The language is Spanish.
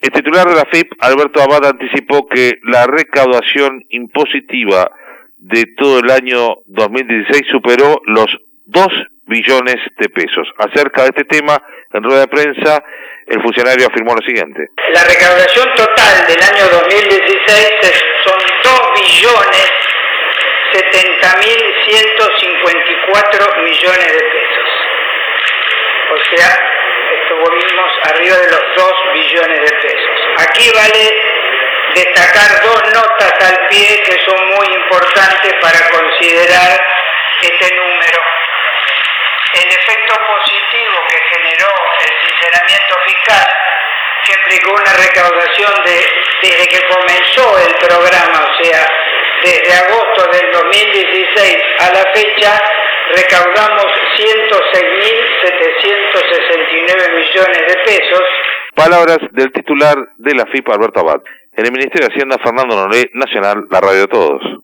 El titular de la AFIP, Alberto Abad, anticipó que la recaudación impositiva de todo el año 2016 superó los 2 billones de pesos. Acerca de este tema, en rueda de prensa, el funcionario afirmó lo siguiente. La recaudación total del año 2016 son 2.070.154 millones de pesos. O sea, estuvimos arriba de los 2 billones de pesos. Aquí vale destacar 2 notas al pie que son muy importantes para considerar este número. El efecto positivo que generó el sinceramiento fiscal, que implicó una recaudación desde que comenzó el programa, o sea, desde agosto del 2016 a la fecha, recaudamos 106.769 millones de pesos. Palabras del titular de la AFIP, Alberto Abad. En el Ministerio de Hacienda, Fernando Noré, Nacional, la radio de todos.